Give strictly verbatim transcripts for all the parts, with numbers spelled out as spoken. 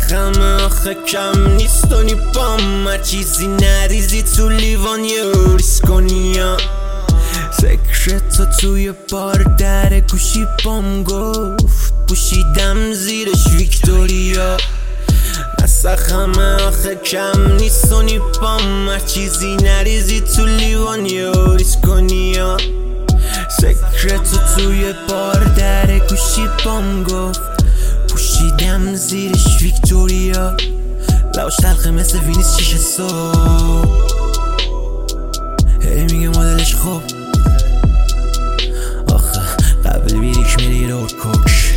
سخم آخه کم نیست و نیپام هر چیزی نریزی تو لیوان یه اوریس کنی ها سکرتو توی بار در گوشی پام گفت پوشیدم زیرش ویکتوریا سخم آخه کم نیست و نیپام هر چیزی نریزی تو لیوان یه اوریس کنی ها سکرتو توی بار در گوشی پام گفت پوشیدم زیرش ویکتوریا لباش تلخه مثل وینیس شیشه صبح هی میگه مدلش خوب آخه قبل بیریک میری رود کوک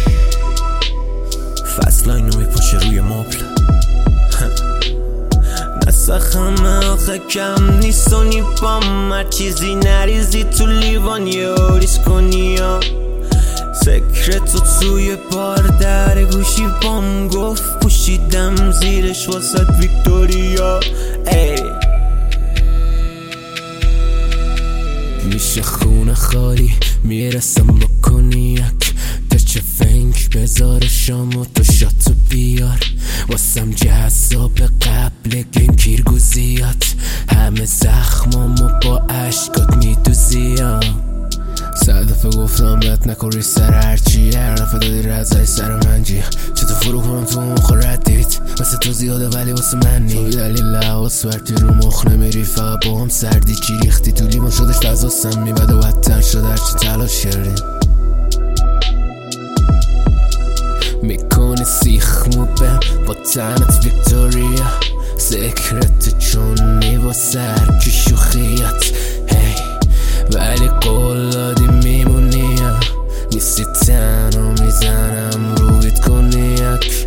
فصل اینو میپاشه روی مبل نسخم آخه کم نیست و نیپام هر چیزی نریزی تو لیوان یه اوریس کنی ها سکرتو توی بار در گوشی پام گفت پوشیدم زیرش واسد ویکتوریا ای میشه خونه خالی میرسم با کنیاک تچه فنگ بذار شامو تو شاتو بیار واسم جذاب قبل گنکیرگوزیات همه زخمامو با عشقات میدوزیم صد دفعه گفتم بهت نکن سر هرچی هر دفعه دادی رزای سر من جیه چطور فرو کنم تو مخ ردیت واسه تو زیاده ولی واسه من نی توی دلیل لحاظ ورتی رو مخ نمیری فقط با هم سردی چی ریختی تو لیمون شدش فضا سمی بد و بدتر شد هرچی تلاش کردیم میکنی سیخ موبه با تنت ویکتوریا سکرت چونی با سر که شوخیت هی ولی قول دادی میمونی نیستی تنو میزنم رویت کنیک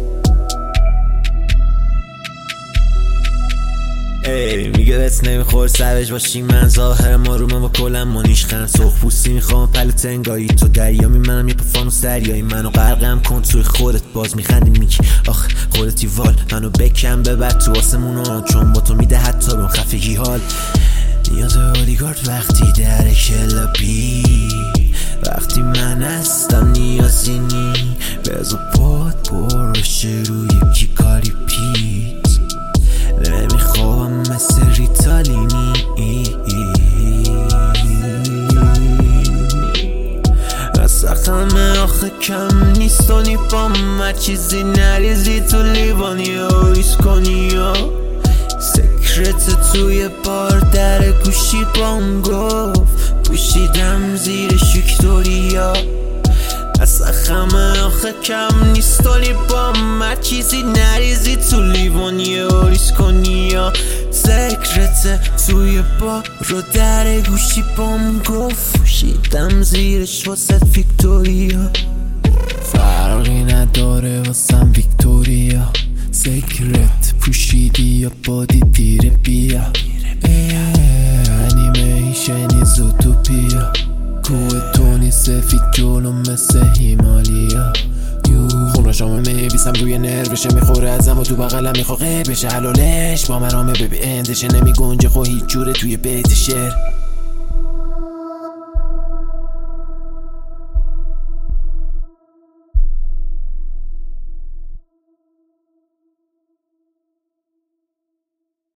ای میگه بهت نمیخور سرش باشی من ظاهر ما رو من با کلم منیش خند سرخ پوستی میخوام پلوت انگایی تو دریامی منم یه پفانوس دریایی منو غرقم کن توی خودت باز میخندی میگی آخ خودتی وال منو بکن ببر تو آسمونو چون با تو میده حتی بهم خفگی حال نیاز بادیگارد وقتی در کلابی وقتی من هستم نیازی نی بزا پاد پرشه روی یکی کاری پیت نمیخوام مثل ریتالینی سخم آخه کم نیست و نیپام هر چیزی نریزی تو لیوانی اوریس کنی ها سکرت توی بار در گوشی پام گفت پوشیدم زیرش ویکتوریا سخم آخه کم نیست و نیپام هر چیزی نریزی تو لیوانی اوریس کنی ها سکرت توی بار رو در گوشی پام گفت پوشیدم زیرش واسه ویکتوریا فرقی نداره واسم ویکتوریا سکرت پوشیدی یا بادی دیره بیا انیمیشنی زوتوپیا کوه تونی سفید جلو مثل هیمالیا خونه شامه میبیسم روی نروشه میخوره ازم و تو بغلم میخواه بشه حلالش با مرامه ببی اندشه نمی گنجه خو هیچ جوره توی بیت شعر